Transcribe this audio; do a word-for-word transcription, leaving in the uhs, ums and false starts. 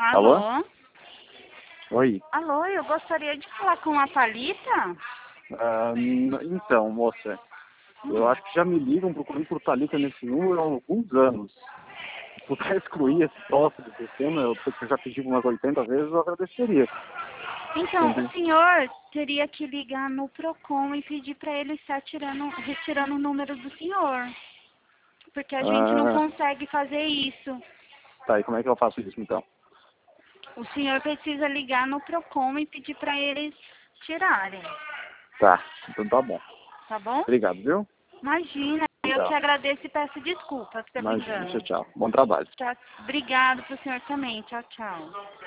Alô? Alô? Oi. Alô, eu gostaria de falar com a Thalita? Ah, n- então, moça, eu acho que já me ligam procurando por Thalita nesse número há alguns anos. Se puder excluir esse troço do sistema, eu, eu já pedi umas oitenta vezes, eu agradeceria. Então, Entendi. o senhor teria que ligar no Procon e pedir para ele estar tirando, retirando o número do senhor. Porque a gente não Ah, consegue fazer isso. tá, e como é que eu faço isso então? O senhor precisa ligar no Procon e pedir para eles tirarem. Tá, então tá bom. Tá bom? Obrigado, viu? Imagina, eu Tchau. te agradeço e peço desculpas pelo Imagina, tchau, engano. tchau. Bom trabalho. Tchau. Obrigado pro senhor também. Tchau, tchau.